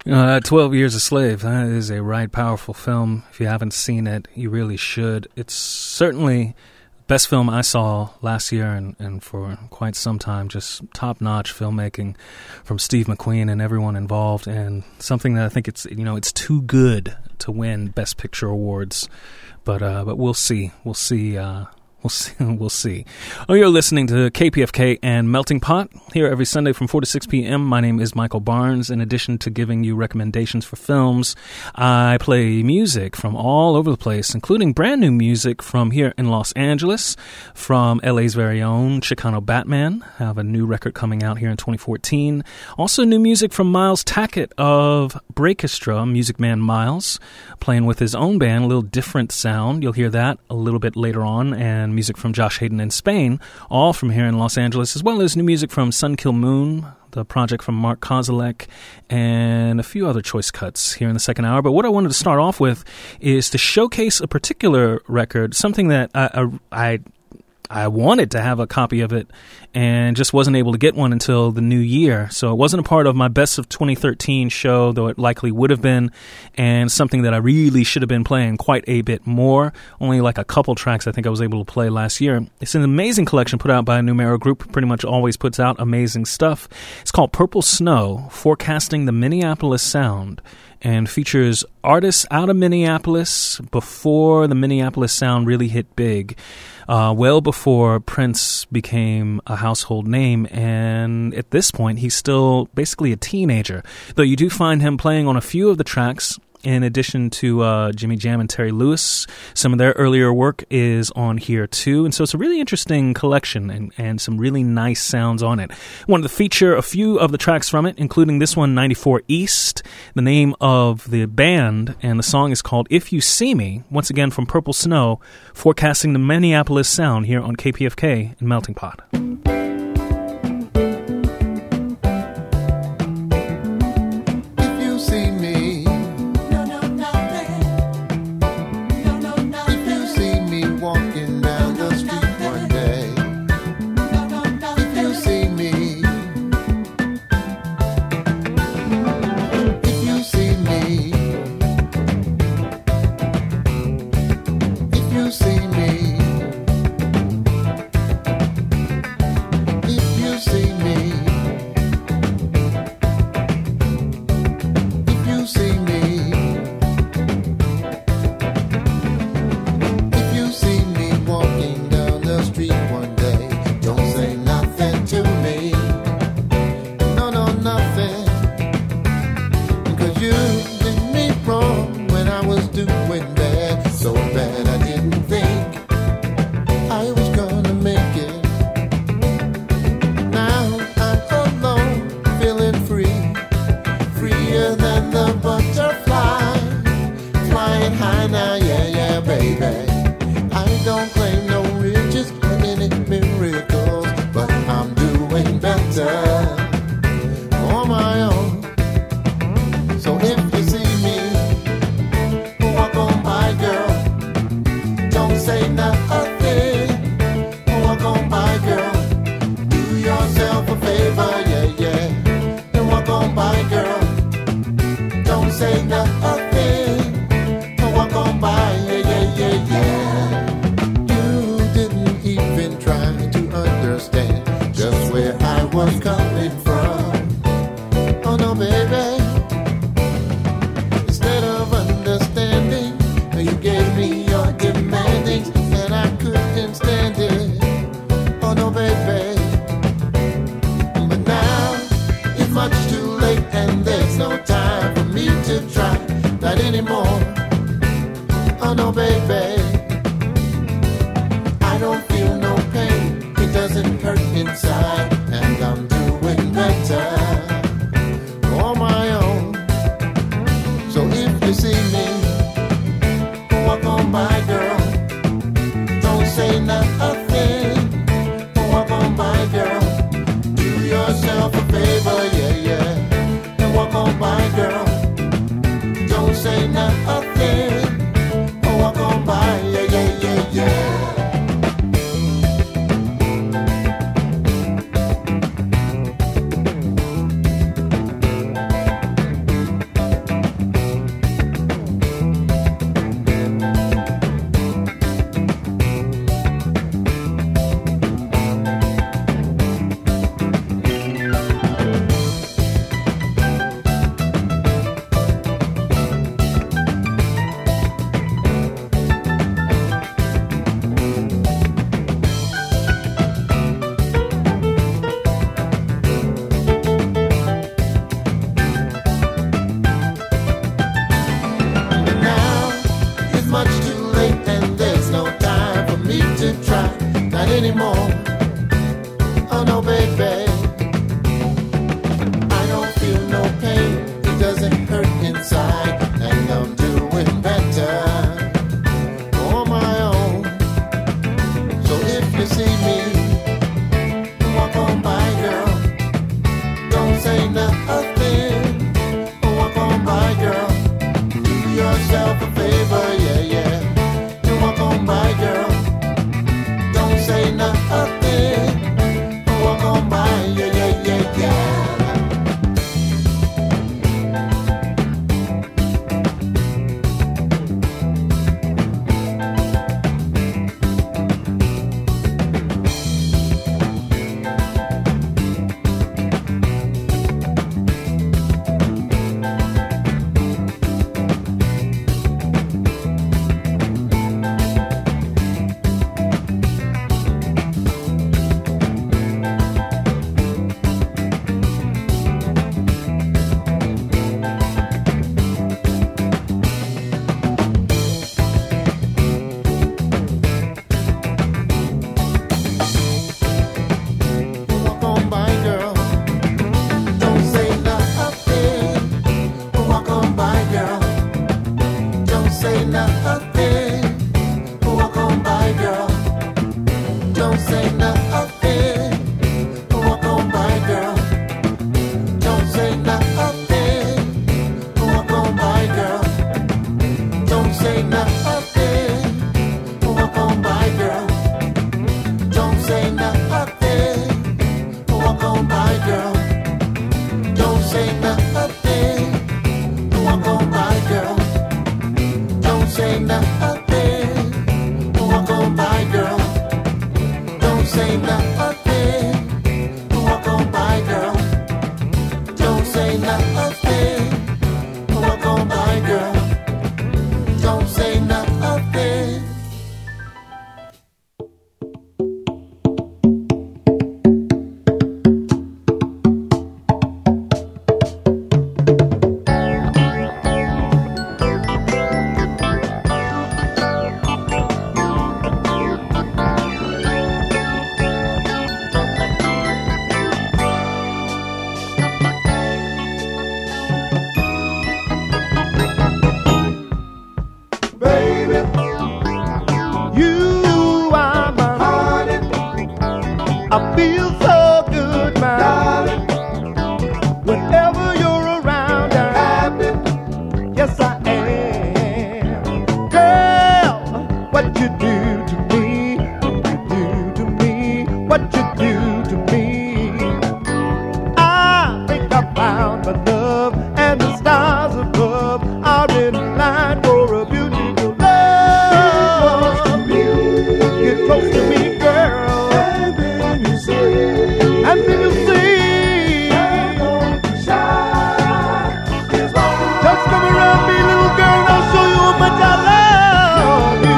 12 Years a Slave, that is a right powerful film. If you haven't seen it, you really should. It's certainly the best film I saw last year and for quite some time. Just top-notch filmmaking from Steve McQueen and everyone involved, and something that I think it's too good to win Best Picture awards. But we'll see. We'll see. We'll see. Oh, you're listening to KPFK and Melting Pot here every Sunday from 4 to 6 p.m. My name is Michael Barnes. In addition to giving you recommendations for films, I play music from all over the place, including brand new music from here in Los Angeles, from LA's very own Chicano Batman. I have a new record coming out here in 2014. Also new music from Miles Tackett of Breakestra, Music Man Miles, playing with his own band, a little different sound. You'll hear that a little bit later on, and music from Josh Hayden in Spain, all from here in Los Angeles, as well as new music from Sun Kill Moon, the project from Mark Kozilek, and a few other choice cuts here in the second hour. But what I wanted to start off with is to showcase a particular record, something that I wanted to have a copy of it and just wasn't able to get one until the new year. So it wasn't a part of my Best of 2013 show, though it likely would have been, and something that I really should have been playing quite a bit more. Only like a couple tracks I think I was able to play last year. It's an amazing collection put out by a Numero group, pretty much always puts out amazing stuff. It's called Purple Snow, Forecasting the Minneapolis Sound, and features artists out of Minneapolis before the Minneapolis sound really hit big. Well before Prince became a household name, and at this point he's still basically a teenager, though you do find him playing on a few of the tracks. In addition to Jimmy Jam and Terry Lewis, some of their earlier work is on here too. And so it's a really interesting collection and some really nice sounds on it. I wanted to feature a few of the tracks from it, including this one, 94 East, the name of the band, and the song is called If You See Me, once again from Purple Snow, forecasting the Minneapolis sound here on KPFK and Melting Pot. Much too late and there's no time for me to try. love me, little girl, I'll show you how much I love you.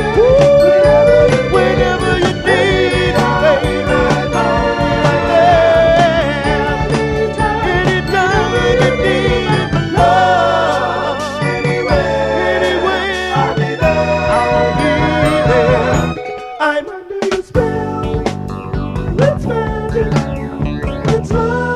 Whenever you need it, baby, I'll be right there. Anytime you need love, anyway, I'll be there. I'm under your spell. It's magic. It's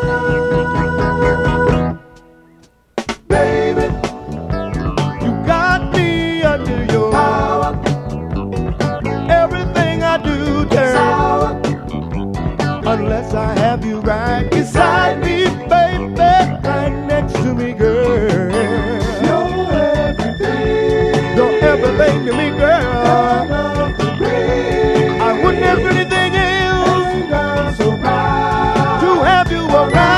love. Baby, you got me under your power. Everything I do turns sour unless I have you right beside me, baby, right next to me, girl. You're everything. You're everything to me, girl. I wouldn't have anything else. I'm so proud to have you around.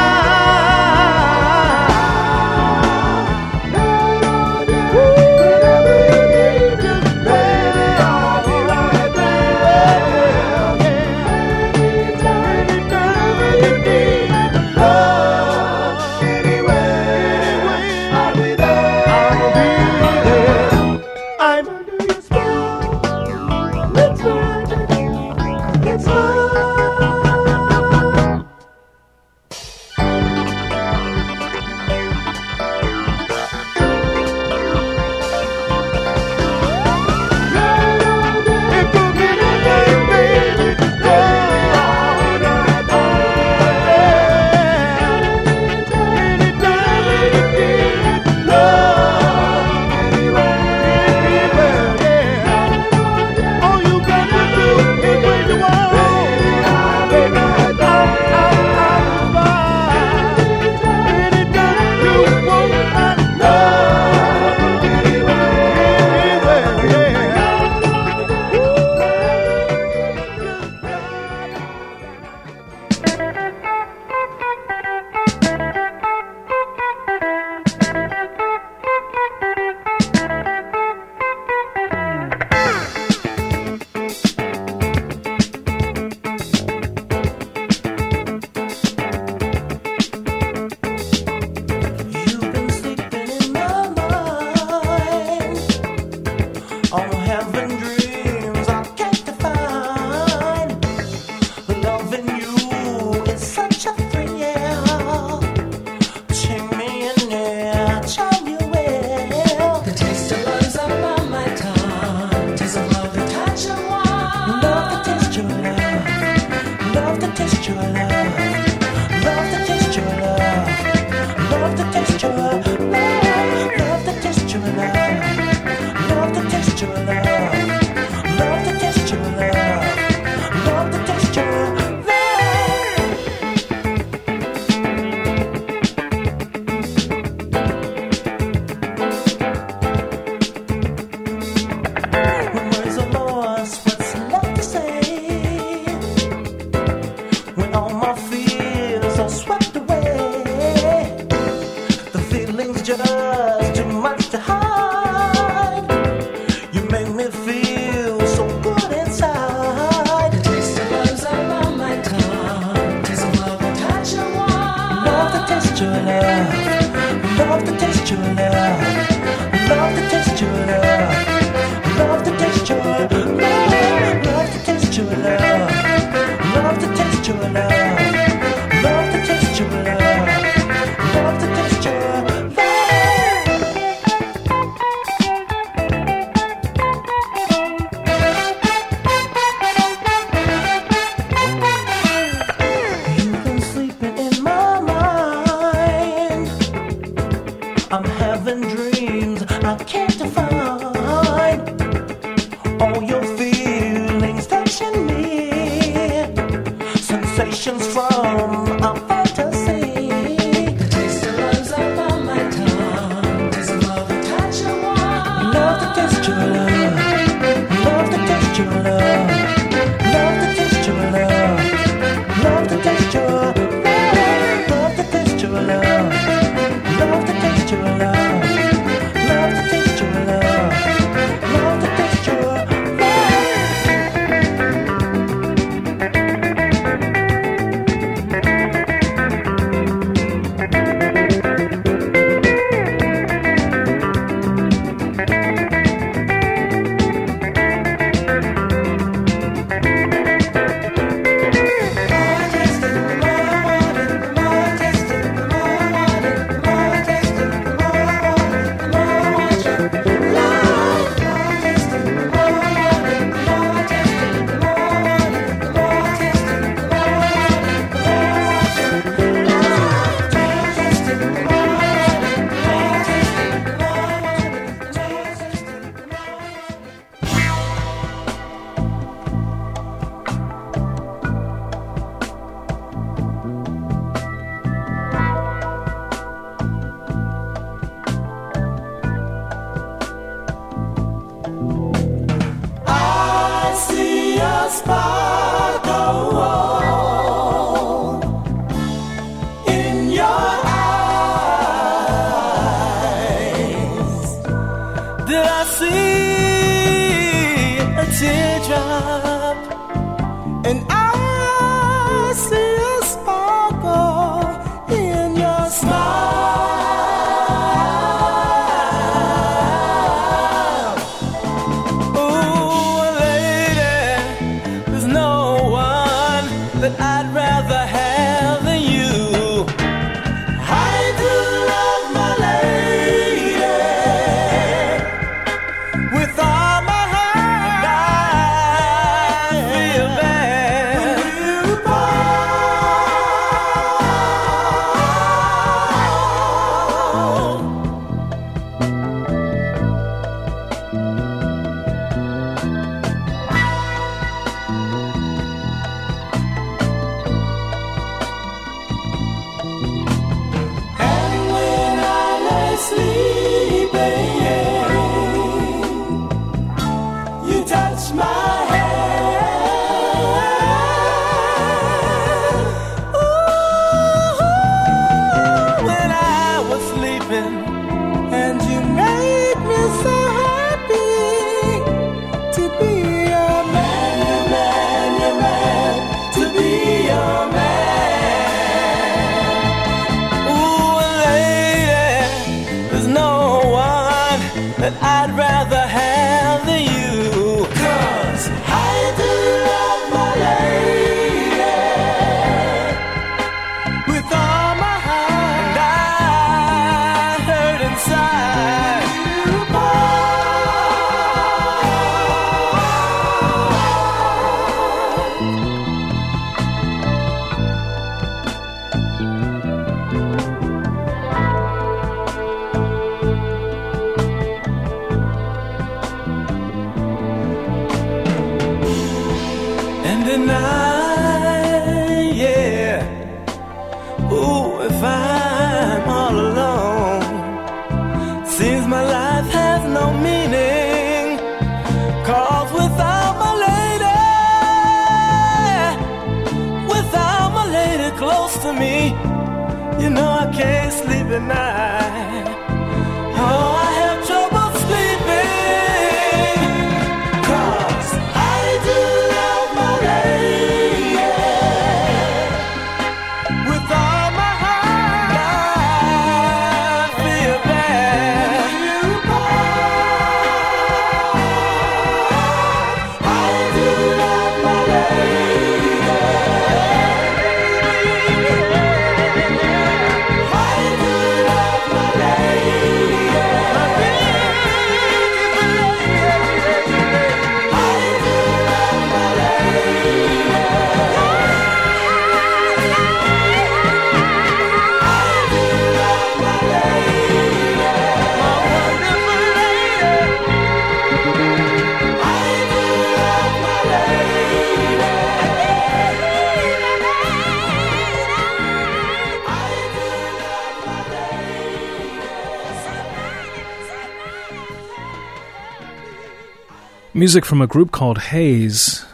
Music from a group called Haze,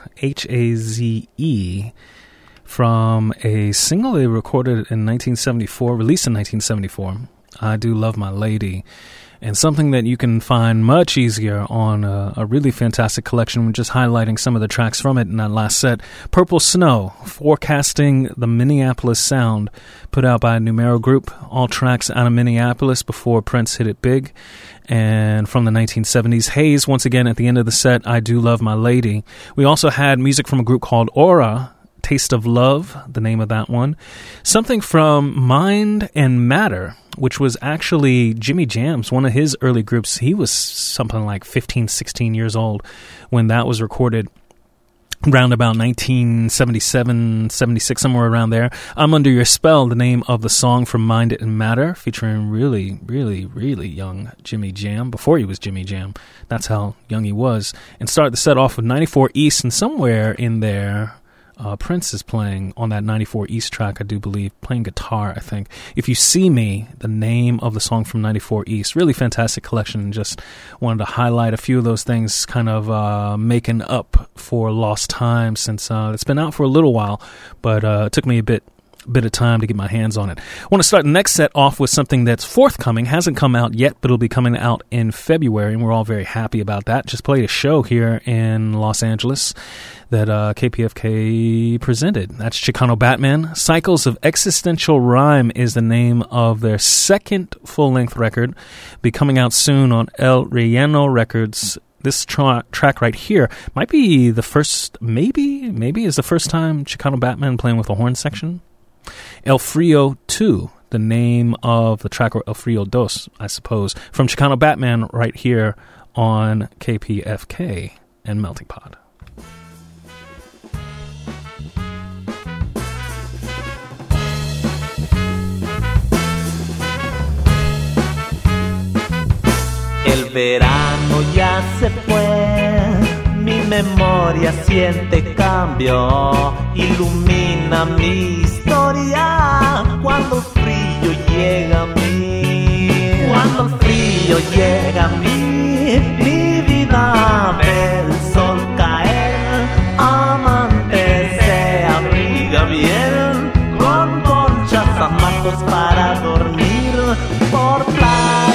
H-A-Z-E, from a single they recorded in 1974, released in 1974, I Do Love My Lady, and something that you can find much easier on a really fantastic collection. We're just highlighting some of the tracks from it in that last set. Purple Snow, forecasting the Minneapolis sound, put out by a Numero Group, all tracks out of Minneapolis before Prince hit it big. And from the 1970s, Haze, once again at the end of the set, I Do Love My Lady. We also had music from a group called Aura, Taste of Love, the name of that one. Something from Mind and Matter, which was actually Jimmy Jam's, one of his early groups. He was something like 15, 16 years old when that was recorded. Around about 1977, 76, somewhere around there. I'm Under Your Spell, the name of the song from Mind and Matter, featuring really, really, really young Jimmy Jam, before he was Jimmy Jam. That's how young he was. And started the set off with 94 East, and somewhere in there, Prince is playing on that 94 East track, I do believe, playing guitar, I think. If You See Me, the name of the song from 94 East, really fantastic collection, and just wanted to highlight a few of those things, kind of making up for lost time since it's been out for a little while, but it took me a bit of time to get my hands on it. I want to start the next set off with something that's forthcoming. Hasn't come out yet, but it'll be coming out in February, and we're all very happy about that. Just played a show here in Los Angeles that KPFK presented. That's Chicano Batman. Cycles of Existential Rhyme is the name of their second full-length record. Be coming out soon on El Relleno Records. This track right here might be the first, maybe is the first time Chicano Batman playing with a horn section. El Frio 2, the name of the track, or El Frio Dos, I suppose, from Chicano Batman right here on KPFK and Melting Pot. El verano ya se fue, mi memoria siente cambio, ilumina mi historia cuando el frío llega a mí. Cuando el frío llega a mí, mi vida ve el sol caer, amante se abriga bien, con colchas, hamacos para dormir por playa.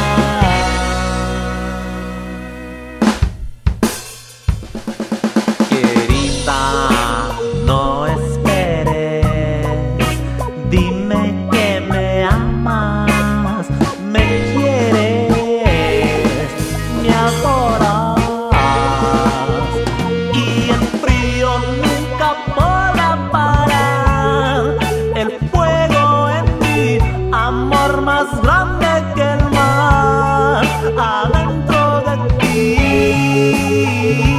No esperes, dime que me amas, me quieres, me adoras, y el frío nunca podrá parar el fuego en mí, amor más grande que el mar, adentro de ti.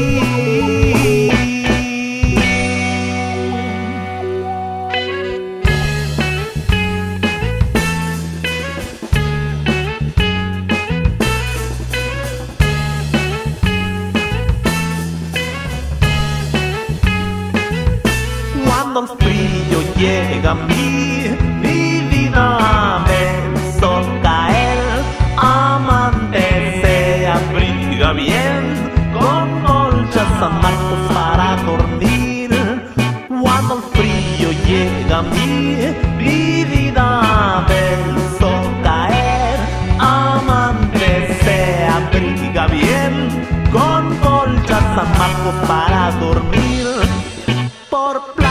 Cuando el frío llega a mí, mi vida ve el sol caer, amante se abriga bien, con colchas, hamacos para dormir. Cuando el frío llega a mí, mi vida ve el sol caer, amante se abriga bien, con colchas, hamacos para dormir por playa.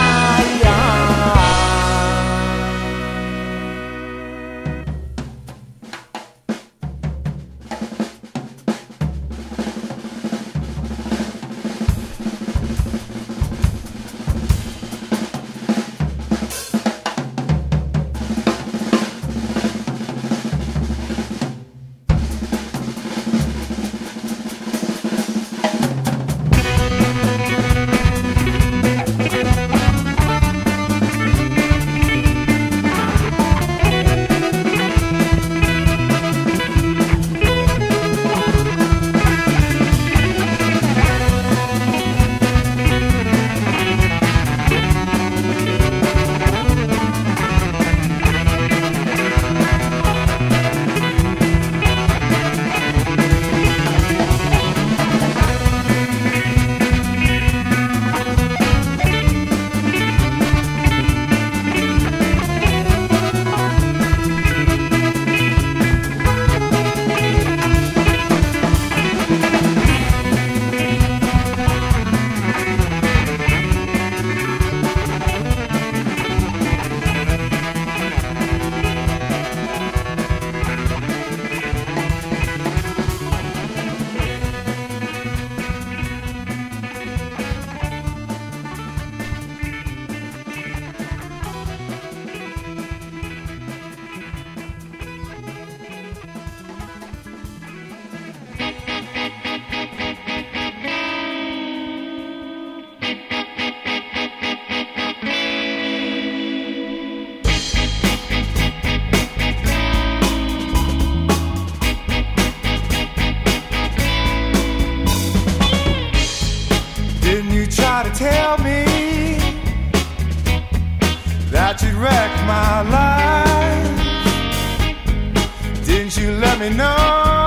wrecked my life. Didn't you let me know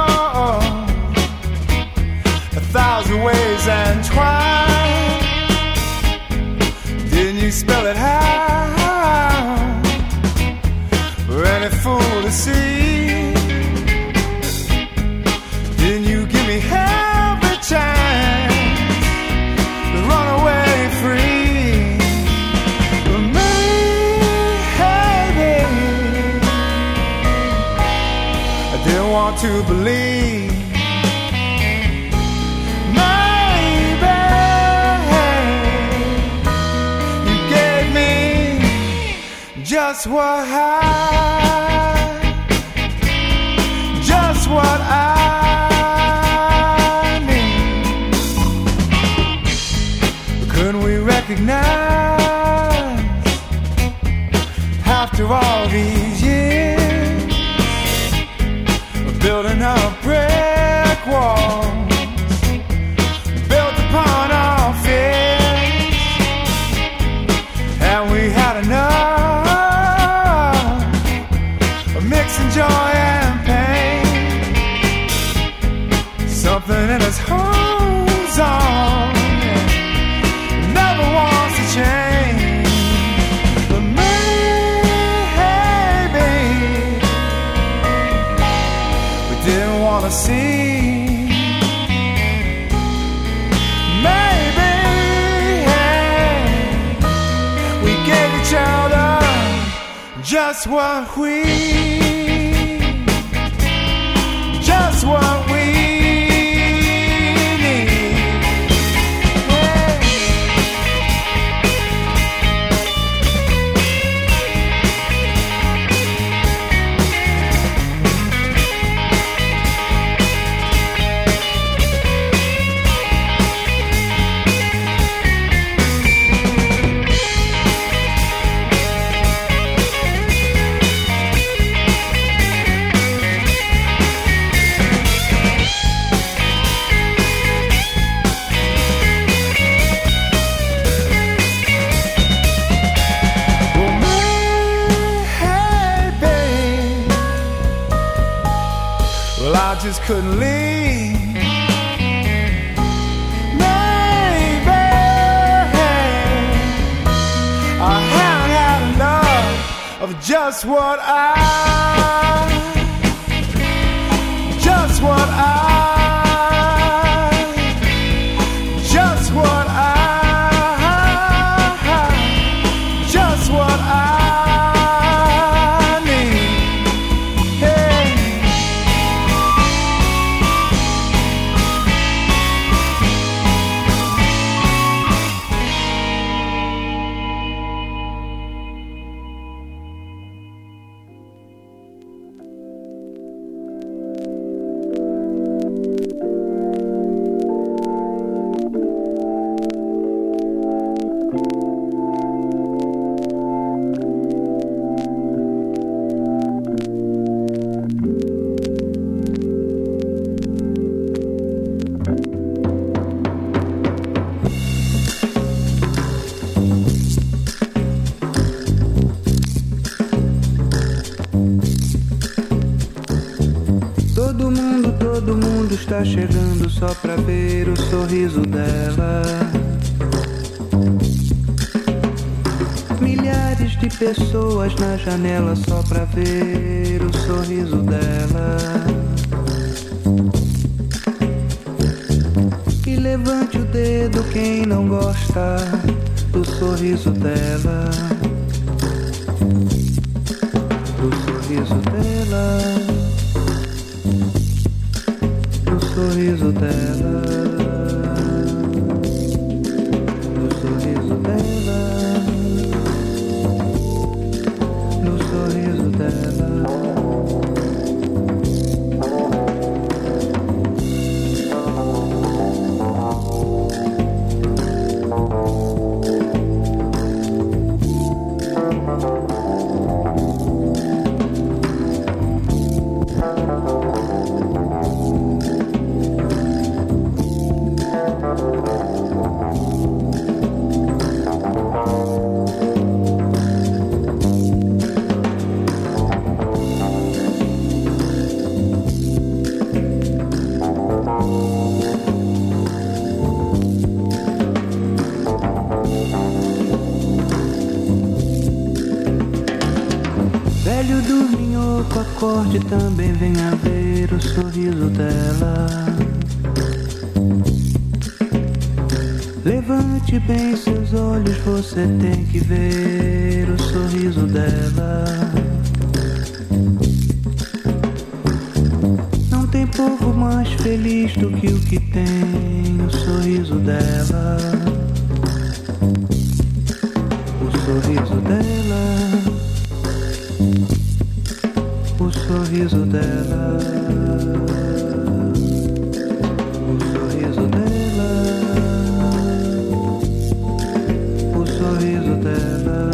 1,000 ways and twice? Didn't you spell it out for any fool to see? Didn't you give me every chance to run away free? But maybe I didn't want to believe. Just what I need. Couldn't we recognize after all these years of building up brick walls built upon our fears, and we had enough mixing joy and pain. Something in us holds on, never wants to change. But maybe we didn't want to see. Maybe we gave each other just what we just couldn't leave. Maybe I haven't had enough of just what I Todo mundo está chegando só pra ver o sorriso dela. Milhares de pessoas na janela só pra ver o sorriso dela. E levante o dedo quem não gosta do sorriso dela. Do sorriso dela. Sorriso dela, no sorriso dela, no sorriso dela. acorde também venha ver o sorriso dela. Levante bem seus olhos, você tem que ver o sorriso dela. Não tem povo mais feliz do que o que tem o sorriso dela. O sorriso dela. O sorriso dela. O sorriso dela. O sorriso dela.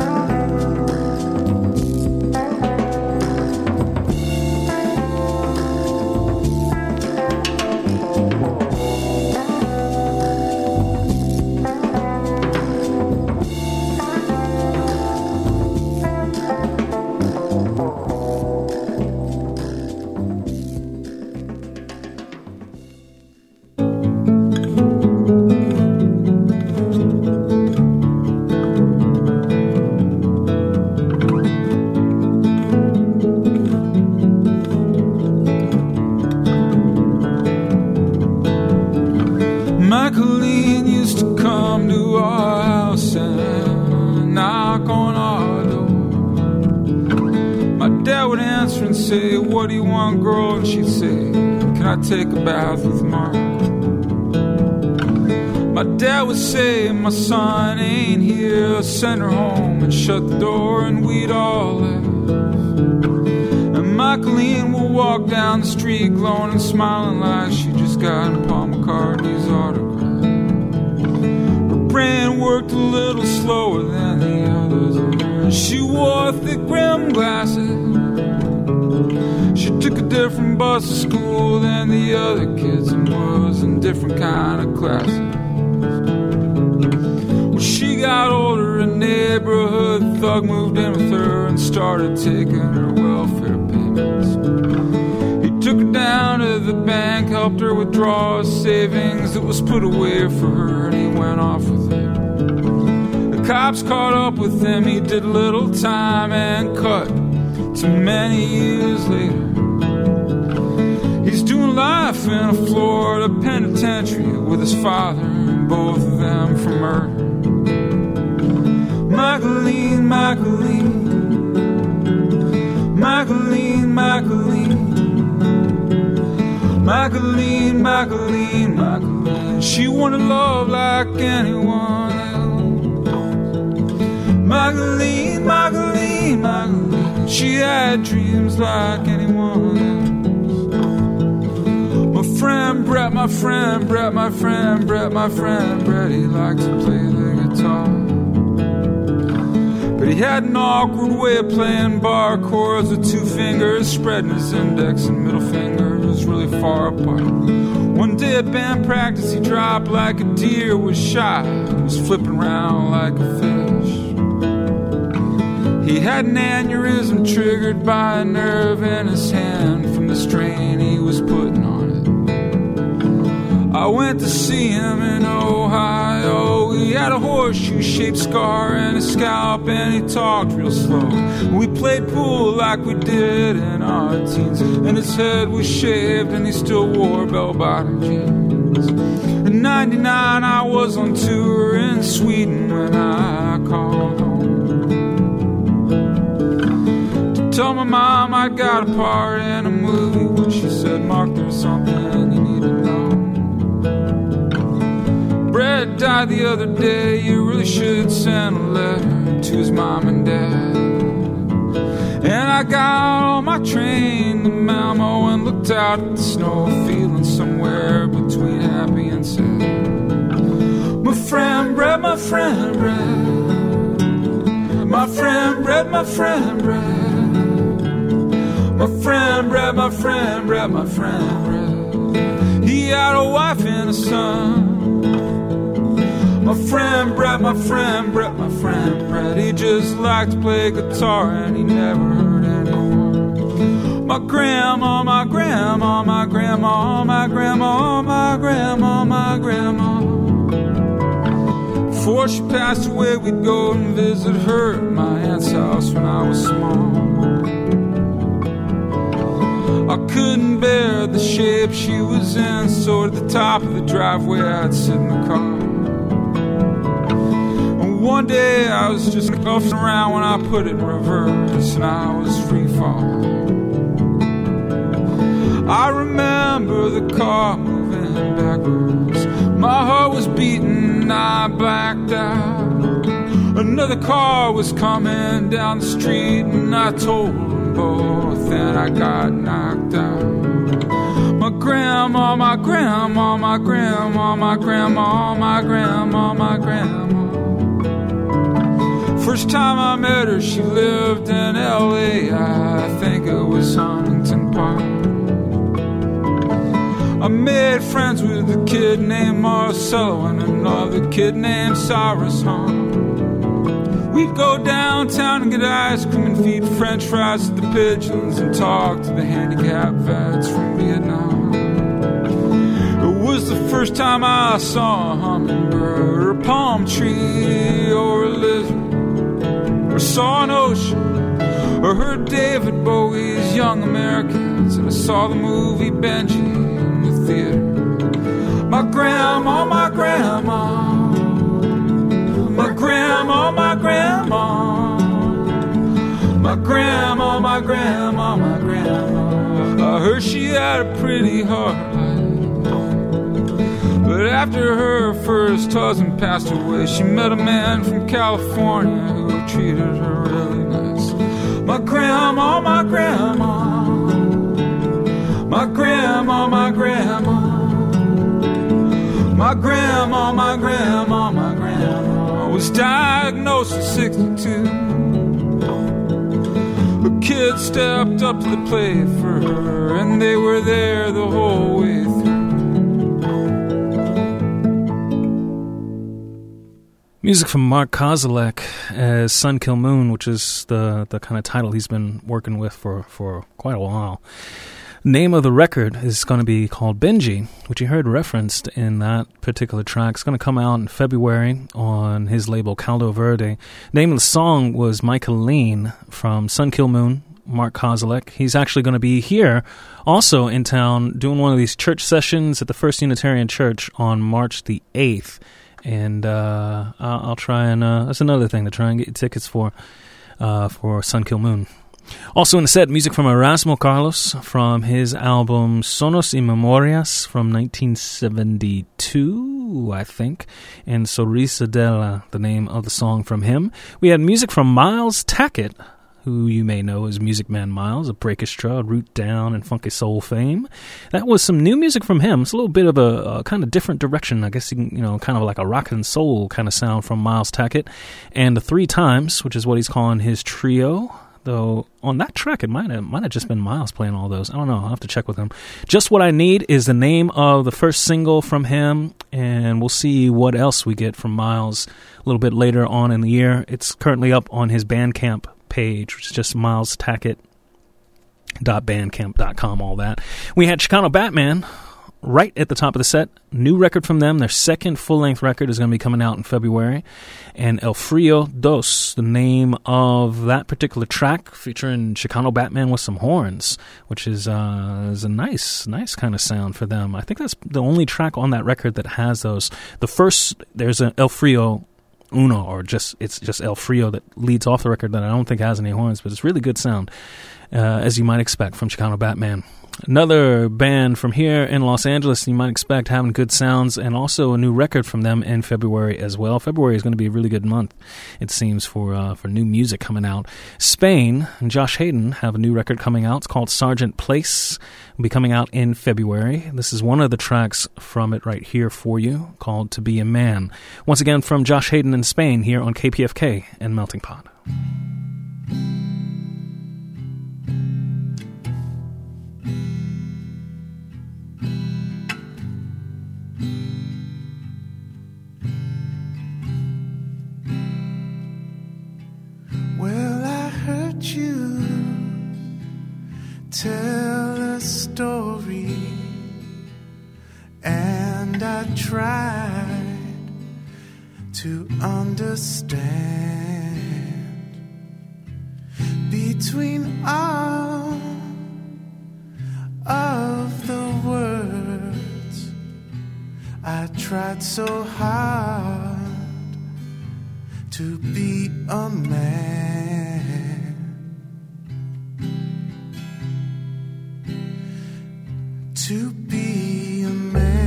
Colleen used to come to our house and knock on our door. My dad would answer and say, "What do you want, girl?" And she'd say, "Can I take a bath with Mark?" My dad would say, "My son ain't here, send her home," and shut the door and we'd all laugh. And my Colleen would walk down the street glowing and smiling like she just got Paul McCartney's autograph. Brain worked a little slower than the others. She wore thick rimmed glasses. She took a different bus to school than the other kids and was in different kind of classes. When she got older, a neighborhood thug moved in with her and started taking her welfare payments. He took her down to the bank, helped her withdraw a savings that was put away for her, and he went off with her. The cops caught up with him, he did little time and cut to many years later. He's doing life in a Florida penitentiary with his father, and both of them for murder. My Colleen, my Colleen, my Colleen, my Colleen, my Colleen, my Colleen, my Colleen. She wanted love like anyone else. My Colleen, my Colleen, my Colleen. She had dreams like anyone else. My friend Brett, my friend Brett, my friend Brett, my friend Brett, he liked to play the guitar. But he had an awkward way of playing bar chords with two fingers, spreading his index and middle fingers really far apart. One day at band practice he dropped like a deer was shot. He was flipping around like a fish. He had an aneurysm triggered by a nerve in his hand from the strain he was putting on it. I went to see him in Ohio. He had a horseshoe-shaped scar and a scalp, and he talked real slow. We played pool like we did in our teens, and his head was shaved, and he still wore bell-bottom jeans. In '99, I was on tour in Sweden when I called home to tell my mom I got a part in a movie. When she said, "Mark, there's something you need to know. Brett died the other day. You really should send a letter to his mom and dad." And I got on my train to Malmo and looked out at the snow, feeling somewhere between happy and sad. My friend Brett, my friend Brett, my friend Brett, my friend Brett, my friend Brett, my friend Brett, my friend Brett. He had a wife and a son. My friend Brett, my friend Brett, my friend Brett. He just liked to play guitar and he never hurt anyone. My grandma, my grandma, my grandma, my grandma, my grandma, my grandma. Before she passed away, we'd go and visit her at my aunt's house when I was small. I couldn't bear the shape she was in, so at the top of the driveway I'd sit in the car. And one day I was just goofing around when I put it in reverse, and I was free falling. I remember the car moving backwards. My heart was beating, I blacked out. Another car was coming down the street, and I told them both, and I got knocked out. My grandma, my grandma, my grandma, my grandma, my grandma, my grandma. First time I met her, she lived in L.A. I think it was Huntington Park. I made friends with a kid named Marcelo and another kid named Cyrus Hahn. We'd go downtown and get ice cream and feed French fries to the pigeons and talk to the handicapped vets from Vietnam. It was the first time I saw a hummingbird or a palm tree or a lizard, or saw an ocean, or heard David Bowie's Young Americans, and I saw the movie Benji in the theater. My grandma, my grandma, my grandma, my grandma, my grandma, my grandma, my grandma. I heard she had a pretty hard life, but after her first husband passed away, she met a man from California who treated her really nice. My grandma, my grandma, my grandma, my grandma, my grandma, my grandma, my grandma was diagnosed at 62. The kids stepped up to the plate for her, and they were there the whole way through. Music from Mark Kozelek as Sun Kil Moon, which is the kind of title he's been working with for quite a while. Name of the record is going to be called Benji, which you heard referenced in that particular track. It's going to come out in February on his label Caldo Verde. Name of the song was Michael Lean from Sun Kil Moon, Mark Kozelek. He's actually going to be here also in town doing one of these church sessions at the First Unitarian Church on March the 8th. And I'll try and that's another thing to try and get tickets for Sun Kil Moon. Also in the set, music from Erasmo Carlos from his album Sonos y Memorias from 1972, I think, and Sorrisadella, the name of the song from him. We had music from Miles Tackett, who you may know as Music Man Miles of Breakestra, Root Down, and Funky Soul fame. That was some new music from him. It's a little bit of a kind of different direction. I guess, kind of like a rock and soul kind of sound from Miles Tackett. And the Three Times, which is what he's calling his trio. Though on that track, it might have just been Miles playing all those. I don't know. I'll have to check with him. Just What I Need is the name of the first single from him, and we'll see what else we get from Miles a little bit later on in the year. It's currently up on his Bandcamp page, which is just milestackett.bandcamp.com, all that. We had Chicano Batman right at the top of the set. New record from them. Their second full-length record is going to be coming out in February. And El Frio Dos, the name of that particular track, featuring Chicano Batman with some horns, which is a nice kind of sound for them. I think that's the only track on that record that has those. The first, there's an El Frio Uno, or it's just El Frio that leads off the record that I don't think has any horns, but it's really good sound, as you might expect from Chicano Batman. Another band from here in Los Angeles you might expect having good sounds, and also a new record from them in February as well. February is going to be a really good month, it seems, for new music coming out. Spain and Josh Hayden have a new record coming out. It's called Sergeant Place. It'll be coming out in February. This is one of the tracks from it right here for you, called To Be a Man. Once again, from Josh Hayden in Spain here on KPFK and Melting Pot. Well, I heard you tell a story, and I tried to understand. Between I tried so hard to be a man, to be a man.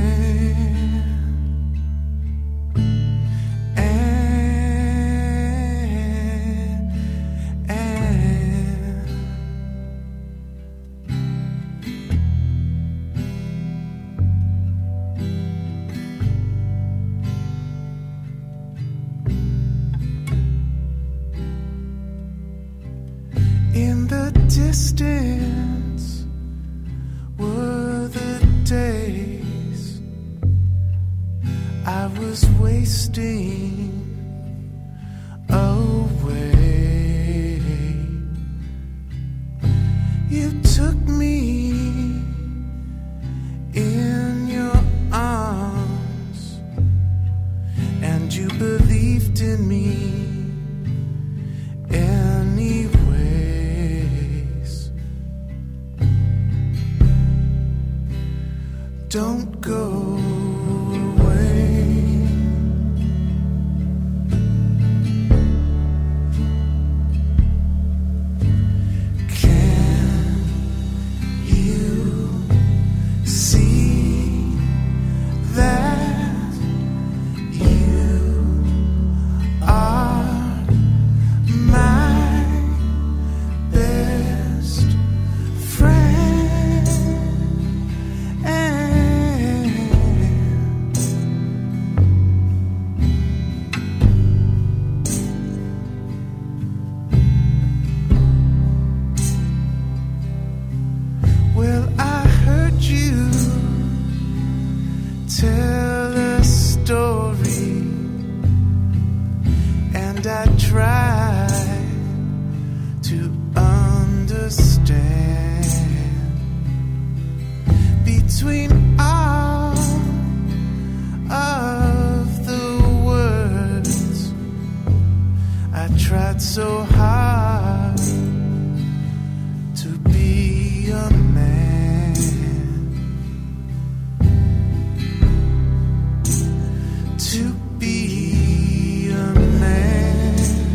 In the distance were the days I was wasting away. You took me in your arms and you believed in me anyway. Don't go away. Can you see that you are my best friend? Well, I heard you tell a story, and I tried to understand between all of the words. I tried so hard to be a man, to be a man.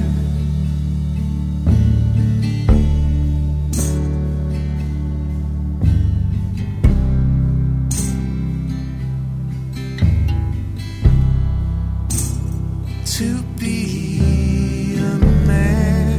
To be a man.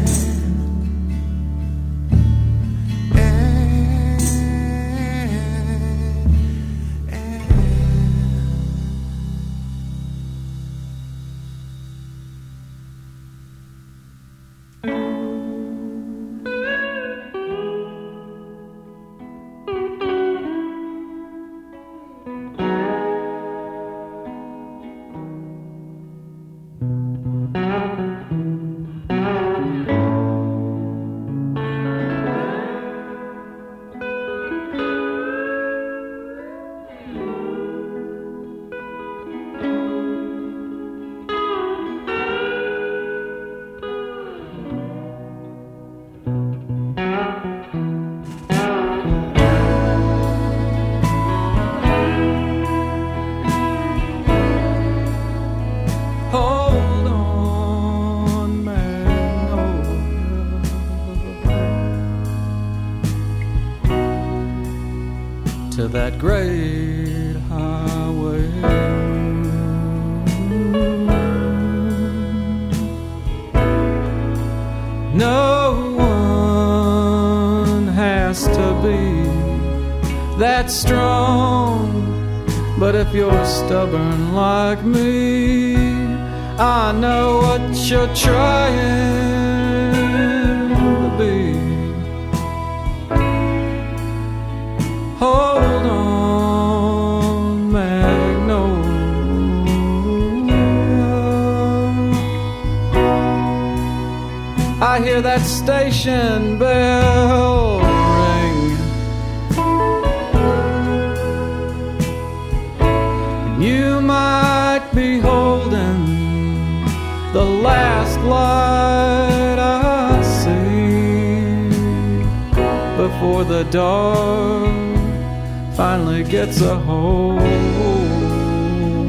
Hold on, Magnolia, to that great highway. No one has to be that strong, but if you're stubborn like me, I know what you're trying to be. Hold on, Magnolia. I hear that station bell ring. You might be holding the last light I see before the dark finally gets a hold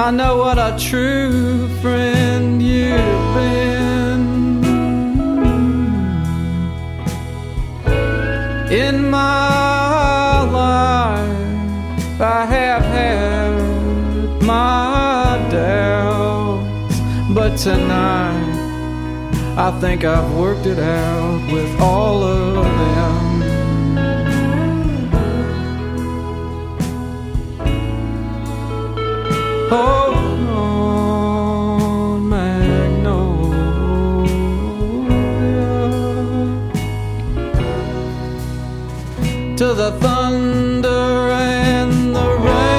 I know what a true friend you've been. In my life I have had my doubts, but tonight I think I've worked it out with all of them. Hold on, Magnolia, to the thunder and the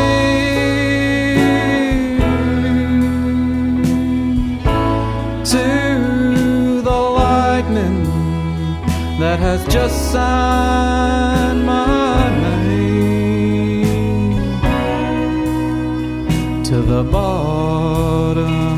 rain, to the lightning that has just signed my name, to the bottom.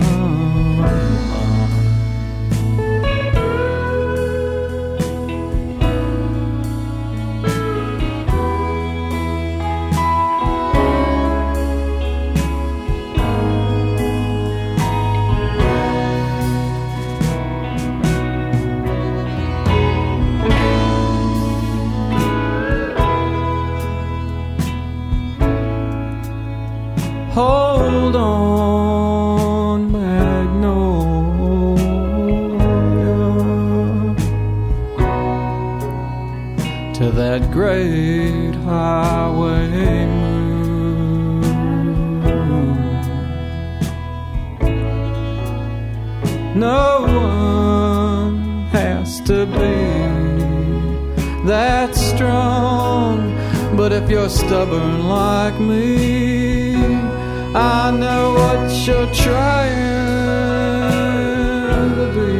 Hold on, Magnolia, to that great highway moon. No one has to be that strong, but if you're stubborn like me, I know what you're trying to be.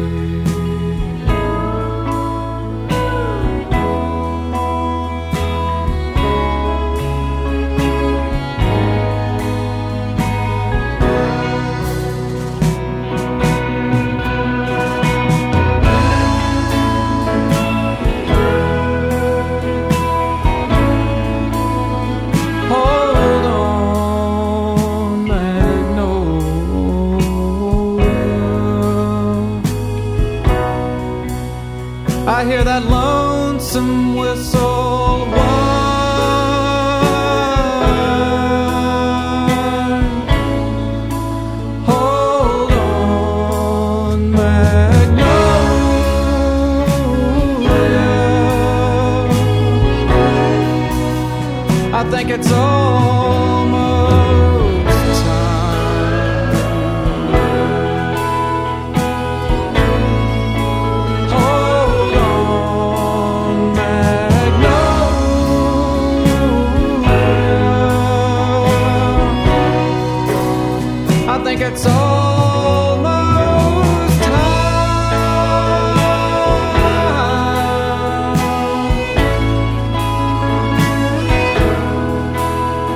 I hear that lonesome whistle whine. Hold on, Magnolia, I think it's almost time. Hold on, Magnolia, I think it's almost time.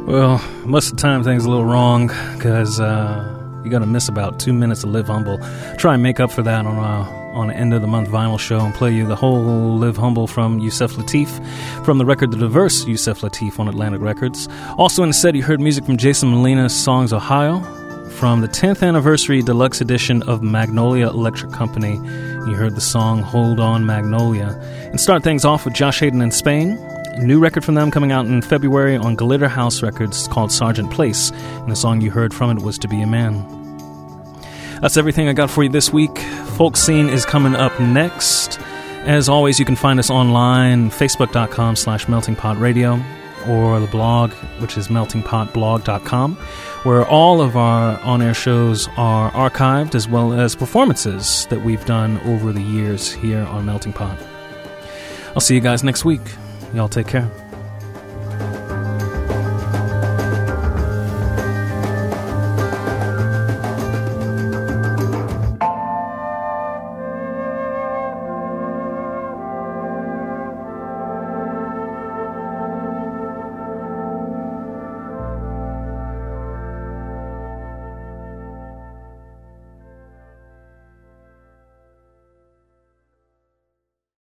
Well, most of the time things are a little wrong because you're going to miss about 2 minutes of Live Humble. Try and make up for that on an end-of-the-month vinyl show and play you the whole Live Humble from Yusef Lateef, from the record The Diverse Yusef Lateef on Atlantic Records. Also in the set, you heard music from Jason Molina's Songs Ohio, from the 10th anniversary deluxe edition of Magnolia Electric Company. You heard the song Hold On Magnolia. And start things off with Josh Hayden in Spain. A new record from them coming out in February on Glitter House Records called Sergeant Place. And the song you heard from it was To Be a Man. That's everything I got for you this week. Folk Scene is coming up next. As always, you can find us online, facebook.com/meltingpotradio, or the blog, which is meltingpotblog.com, where all of our on-air shows are archived, as well as performances that we've done over the years here on Melting Pot. I'll see you guys next week. Y'all take care.